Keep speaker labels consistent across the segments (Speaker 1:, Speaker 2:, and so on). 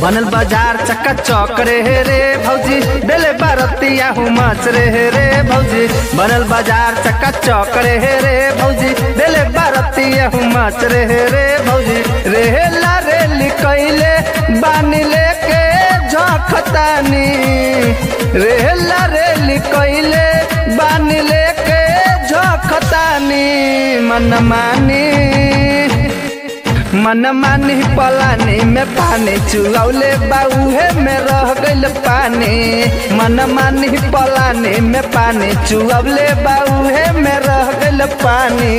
Speaker 1: बनल बाजार चक्का चौक रे भौजी बेले बारतिया हुमच रे भौजी बनल बाजार चक्का चौक रे भौजी बेले बारतिया हुमच रे भौजी रेला रेली कैले बानी लेके झखतानी रेला रेली कैले बानी लेके झखतानी मन मानी पलानी में पानी चुगौले बाउहे में रह गइल पानी मन मानी पलानी में पानी चुगौले बाउहे में रह गइल पानी।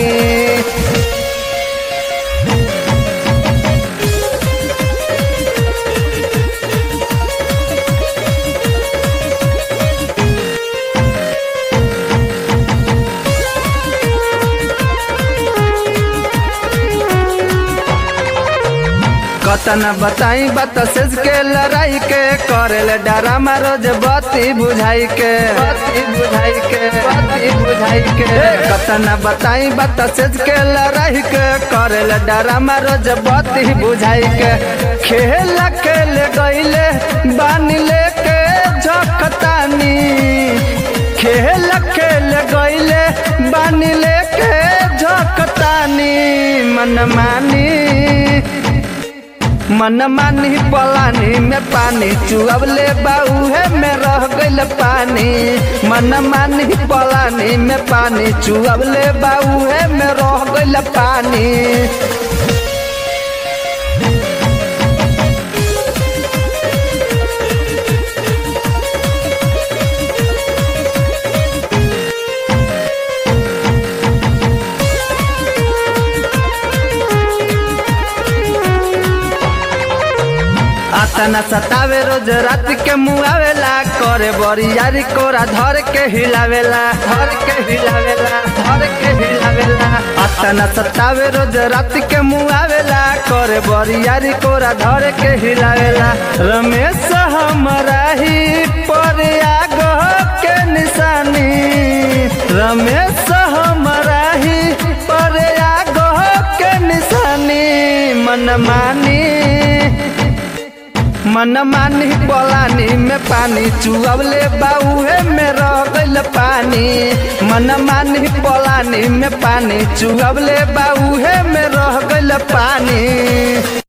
Speaker 1: कतना बताई बात सेज के लड़ाई के करेल डरामा रोज बत्ती बुझाई के कतना बताई बात सेज के लड़ाई के करेल डरामा रोज बत्ती बुझाई के खेल गईले बानी लेके झखतानी खेल गईले बानी लेके झखतानी मन मानी पलानी में पानी चुगवले बाउहे में रह गइल पानी मन मानी पलानी में पानी चुगवले बाउहे में रह गइल पानी। आतना सतावे रोज रात के मुआवेला करे बरियारी कोरा धर के हिलावेला आतना सतावे रोज रात के मुआवेला करे बरियारी कोरा धर के हिलावेला रमेश हमरा ही पर आगह के निशानी रमेश हमरा ही पर आगह के निशानी मन मानी पलानी में पानी चुगवले बाउहे में रह गइल पानी मन मानी पलानी में पानी चुगवले बाउहे में रह गइल पानी।